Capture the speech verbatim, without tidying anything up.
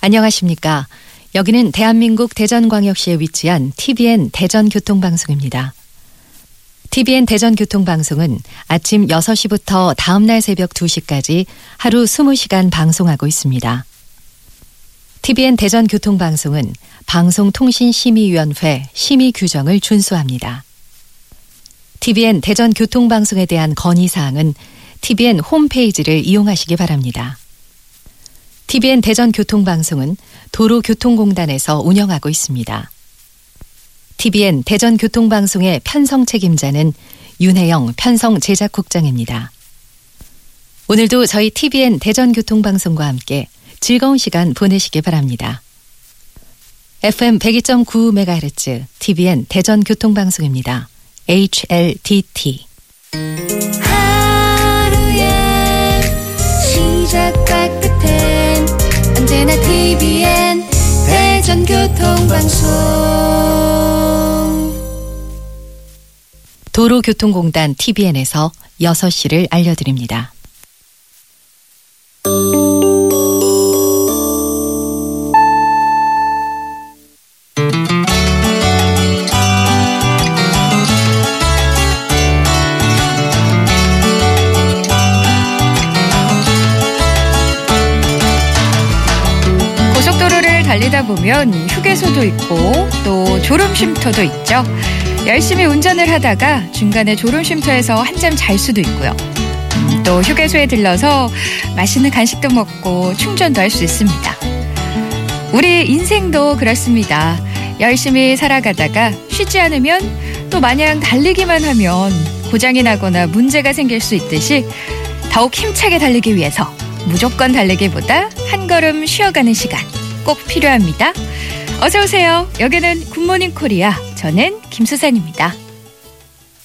안녕하십니까. 여기는 대한민국 대전광역시에 위치한 티비엔 대전교통방송입니다. 티비엔 대전교통방송은 아침 여섯 시부터 다음날 새벽 두 시까지 하루 이십 시간 방송하고 있습니다. 티비엔 대전교통방송은 방송통신심의위원회 심의 규정을 준수합니다. 티비엔 대전교통방송에 대한 건의사항은 티비엔 홈페이지를 이용하시기 바랍니다. 티비엔 대전교통방송은 도로교통공단에서 운영하고 있습니다. 티비엔 대전교통방송의 편성 책임자는 윤혜영 편성 제작국장입니다. 오늘도 저희 티비엔 대전교통방송과 함께 즐거운 시간 보내시기 바랍니다. 에프엠 백이 점 구 메가헤르츠 티비엔 대전교통방송입니다. 에이치엘디티 하루의 시작과 끝엔 언제나 티비엔 대전교통방송. 도로교통공단 티비엔에서 여섯 시를 알려드립니다. 고속도로를 달리다 보면 휴게소도 있고 또 졸음쉼터도 있죠. 열심히 운전을 하다가 중간에 졸음쉼터에서 한잠 잘 수도 있고요. 또 휴게소에 들러서 맛있는 간식도 먹고 충전도 할 수 있습니다. 우리 인생도 그렇습니다. 열심히 살아가다가 쉬지 않으면 또 마냥 달리기만 하면 고장이 나거나 문제가 생길 수 있듯이 더욱 힘차게 달리기 위해서 무조건 달리기보다 한 걸음 쉬어가는 시간 꼭 필요합니다. 어서 오세요. 여기는 굿모닝 코리아. 저는 김수산입니다.